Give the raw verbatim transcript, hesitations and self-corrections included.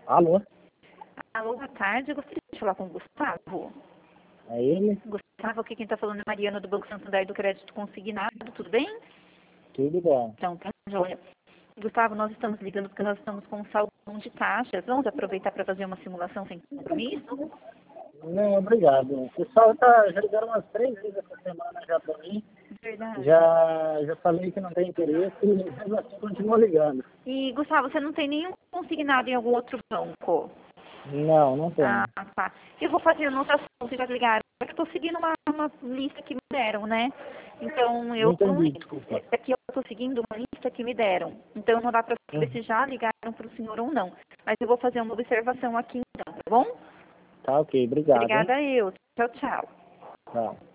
Alô? Alô, boa tarde. Eu gostaria de falar com o Gustavo. É ele? Gustavo, aqui quem está falando é Mariana do Banco Santander do Crédito Consignado. Tudo bem? Tudo bom. Então, tá joia. Gustavo, nós estamos ligando porque nós estamos com um saldão de taxas. Vamos aproveitar para fazer uma simulação sem compromisso? Não, obrigado. O pessoal tá, já ligaram umas três vezes essa semana já pra mim. Verdade. Já, já falei que não tem interesse e mesmo assim continua ligando. E, Gustavo, você não tem nenhum consignado em algum outro banco? Não, não tem. Ah, tá. Eu vou fazer anotação, vocês já ligaram. É que eu estou seguindo uma, uma lista que me deram, né? Então, Não eu entendi, desculpa. é que eu estou seguindo uma lista que me deram. Então, não dá para saber Hum, se já ligaram para o senhor ou não. Mas eu vou fazer uma observação aqui então, tá bom? Tá ok, obrigado, hein? Obrigada eu. Tchau, tchau. Tchau.